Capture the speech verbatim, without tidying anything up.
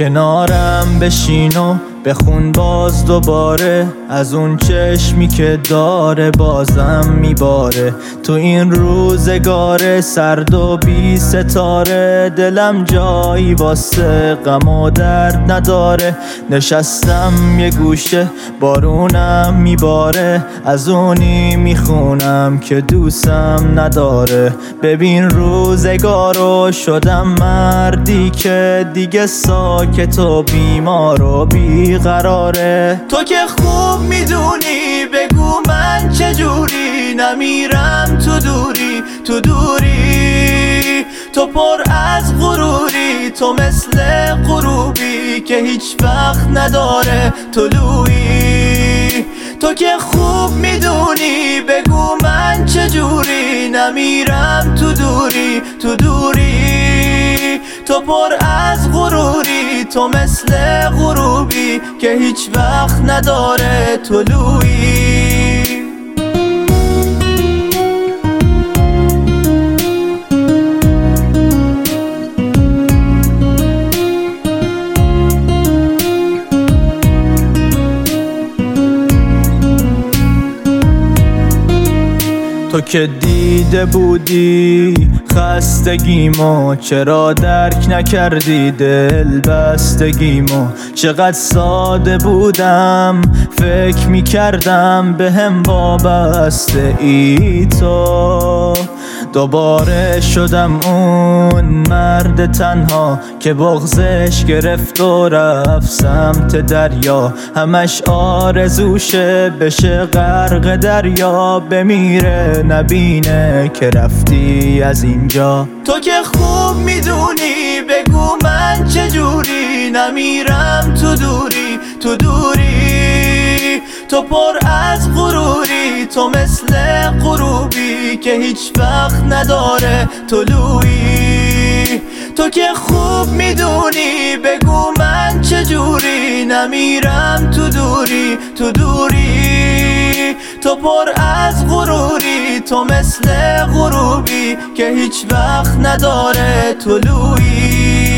کنارم بشین و بخون باز دوباره از اون چشمی که داره بازم میباره. تو این روزگار سرد و بی ستاره دلم جایی واسه غم و درد نداره. نشستم یه گوشه بارونم میباره، از اونی میخونم که دوستم نداره. ببین روزگارو شدم مردی که دیگه ساکت و بیمار و بیقراره. تو که خوب میدونی بگو من چجوری نمیرم تو دوری تو دوری. تو پر از غروری، تو مثل غروبی که هیچ وقت نداره طلوعی. تو که خوب میدونی بگو من چجوری نمیرم تو دوری تو دوری. تو پر از غروری، تو مثل غروبی که هیچ وقت نداره طلوعی. تو که دیده بودی خستگیمو، چرا درک نکردی دل بستگیمو. چقدر ساده بودم فکر میکردم به هم وابسته ای تو. دوباره شدم اون مرد تنها که بغضش گرفت و رفت سمت دریا. همش آرزوشه بشه غرق دریا، بمیره نبینه که رفتی از اینجا. تو که خوب میدونی بگو من چجوری نمیرم تو دوری تو دوری. تو پر از غروری، تو مثل غروبی که هیچ وقت نداره طلوعی. تو که خوب میدونی بگو من چجوری نمیرم تو دوری تو دوری. تو پر از غروری، تو مثل غروبی که هیچ وقت نداره طلوعی.